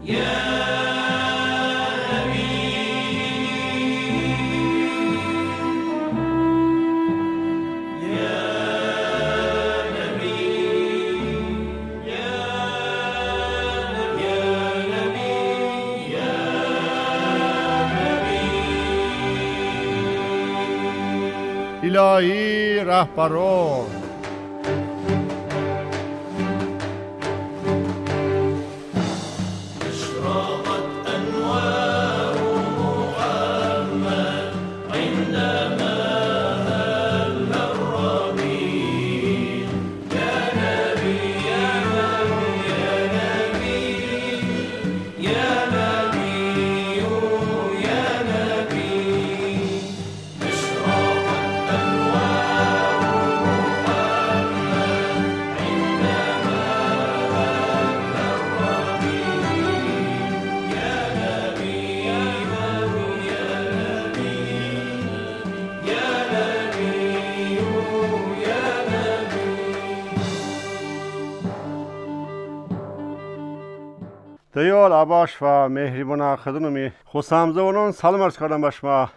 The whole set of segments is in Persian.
الهی رهبران دیال عباش و مهربان خدمت خوشامزونان سلام عرض کردم به شما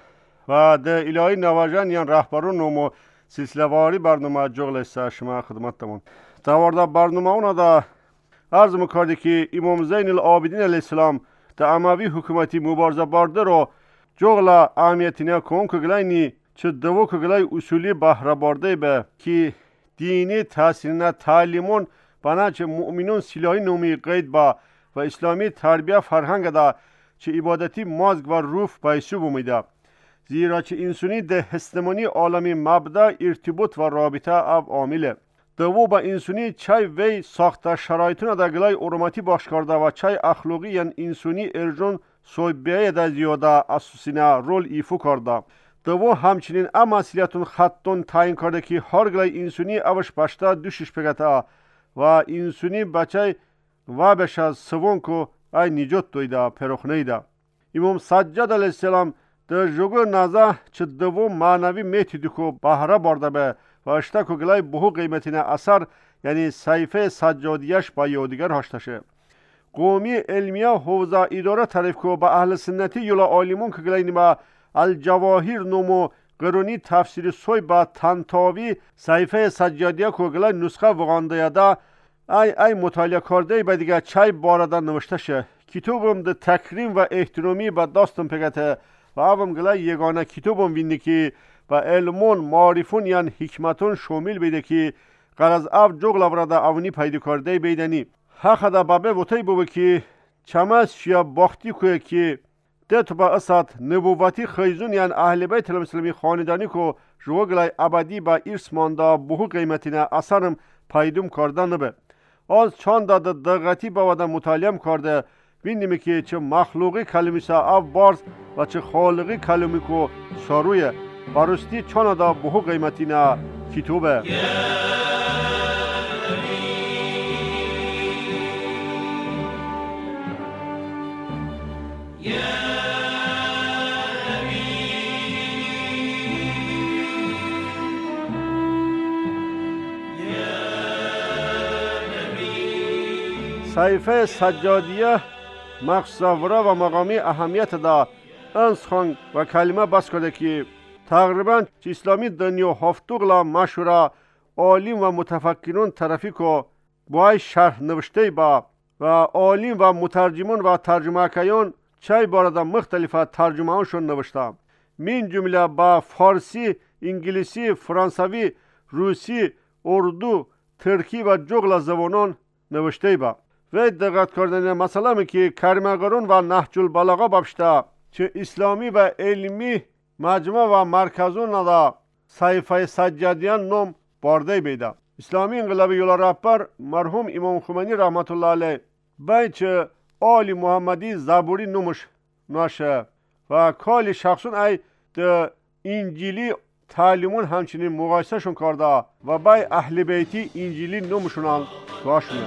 و ده الهی نواجان یان رهبران نمو سلسله واری برنامه جغل است شما خدمتتون دوارده برنامه اونا دا عرض میکردی که امام زین العابدین علیه السلام ده اموی حکومتی مبارزه برده رو جغل اهمیتینه کن که گلینی چه دو که گلی اصولی بهره برده به که دینی تحصیلنا تعلیمون بنا چه مؤمنون سلاحی نومی قید با و اسلامی تربیه فرهنگ دا چه عبادتی مازگ و روف بایسو بومیده زیرا چه انسانی ده هستمانی عالمی مبدا ارتباط و رابطه او عامله دو با انسانی چای وی ساخته شرایطون دا گلای اروماتی باش کرده و چای اخلاقی یان انسانی ارجون سویبیه دا زیاده اسوسینه رول ایفو کرده دو همچنین مسئولیتون خطون تعیین کرده که هر گلای انسانی اوش باشته دوشش بگته و انسانی بچه و بش از سوون کو ای نجات دویده پرخنیده امام سجاد علیه السلام در جوگو نازه چه دو معنوی میتیدو کو بهره برده به و اشتا کو گلای بهو قیمتینه اثر یعنی صحیفه سجادیش با یادگر هاشتشه قومی علمیه حوزه اداره طرف کو با اهل سنتی یولا عالمون که گلای نما الجواهر نمو قرونی تفسیر سوی با تنتاوی صحیفه سجادیه کو گلای نسخه وغانده یده ای مطالعه کرده با دیگه چای باردن نوشته شه کتابم ده تکریم و احترامی با داستم پگته و اوم گله یگانه کتابم وینده که با علمون معرفون یان حکمتون شامل بیده که قرض او جغل برده اونی پیدا کرده بیدنی حق ده بابه وطای بوده که چمس شیا باختی که که ده تو با اسات نبوتی خیزون یان اهل بیت المسلمی خاندانی که جو گله ابدی با ارث مانده بهو قیمتینه اثرم پیدوم کردن نبه از چند داده دقتی باوده مطالعه کرده بینیم که چه مخلوقی کلمی سا او بارز و چه خالقی کلمی که سارویه برستی چند دا بهو قیمتی نه کتوبه صحیفه سجادیه مخصوره و مقامی اهمیت دا انسخان و کلمه بس کرده که تقریبا اسلامی دنیا هفتوغلا مشوره عالم و متفکرون طرفی که باید شرح نوشته با و عالم و مترجمون و ترجمه کیان چای بارده مختلف ترجمه هاشون نوشته من جمله با فارسی، انگلیسی، فرانسوی، روسی، اردو، ترکی و جغل زبانان نوشته با و دقت کردن مثلا که کرمگرون و نهج البلاغه بابشته چه اسلامی و علمی مجمع و مرکزون دا صحیفه سجادیان نام بارده بیده اسلامی انقلاب یولا رهبر مرحوم امام خمینی رحمت الله علیه باید چه آل محمدی زبوری نمش ناشه و کالی شخصون ای ده انجیلی تعلیمون همچنین مقایسه شون کرده و بای اهل بیتی انجیلی نمشونان باشونه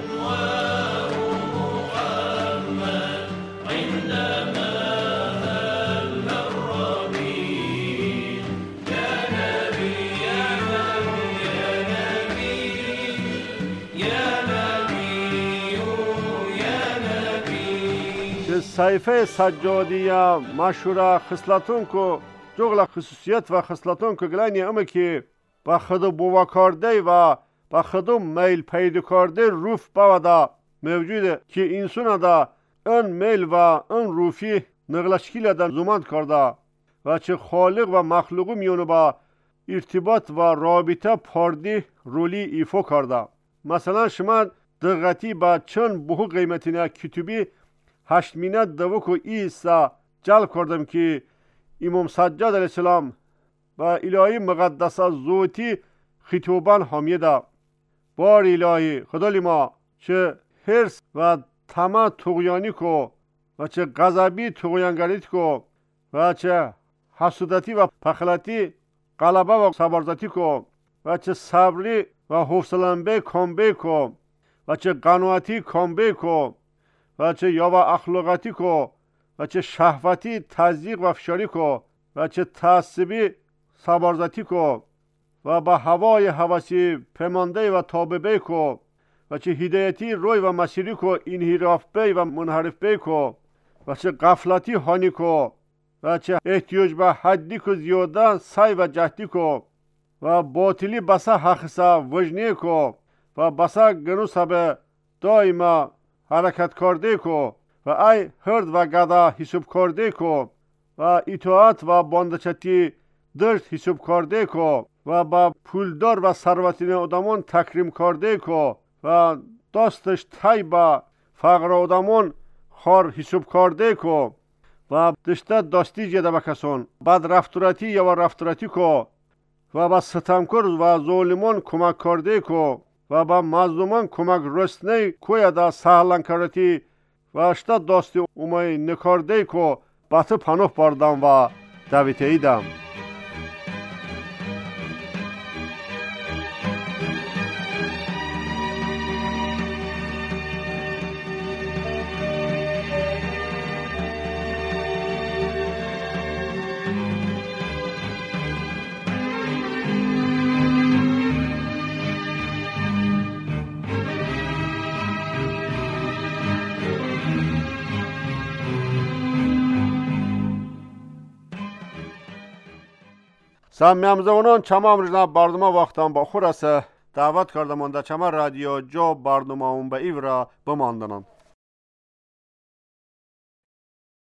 صحیفه سجادی مشهور خصلتون که جغل خصوصیت و خصلتون که گلانی امه که با خود بوا کرده و با خود میل پیدا کرده روف باودا موجوده که انسان دا ان میل و ان روفی نقلشکیل دن زمان کرده و چه خالق و مخلوق میونه با ارتباط و رابطه پاردی رولی ایفو کرده. مثلا شما دقتی با چند بهو قیمتینه کتبی 8 مینت دوکو ایسا جل کردم که امام سجاد علیه السلام و الهی مقدس زوتی خطوبان حامیده. بار الهی خدا ما چه حرص و طمع طغیانی کو و چه غضبی طغیانگریت کو و چه حسودتی و پخلتی غلبه و صبرزتی کو و چه صبری و حوصله‌به کامبه کو و چه قناعتی کامبه کو و چه یاوا اخلاقاتی کو و چه شهوتی تزریق و فشاری کو و چه تعصبی صبرزتی کو و با هوای هوسی پیمانده و تاببه کو و چه هدایتی روی و مسیری کو انحراف بی و منحرف بی کو و چه غفلتی هانی کو و چه احتیاج به حدی کو زیاده سعی و جهدی کو و باطلی بسا حقسا وجنی کو و بسا گنوسا به دائما حرکت کرده کو و ای هرد و گدا حساب کرده کو و اطاعت و باندچتی درست حساب کرده کو و با پولدار و ثروتین آدمان تکریم کرده کو و دستش تای با فقر آدمان خار حساب کرده کو و دشته دستی جده بکسون بعد رفتورتی یا رفتورتی کو و با ستمکر و ظالمان کمک کرده کو و با مظلومان کمک رسنه کویا دا سهلن کرتی و اشتا دستی اومای نکرده کو بطه پناه بردم و دویته ایدم. سمیامزونان چما امروزنا برنامه وقتان با خورسه دعوت کردمان در چما رادیو جو برنامه اون به ایورا بماندنان.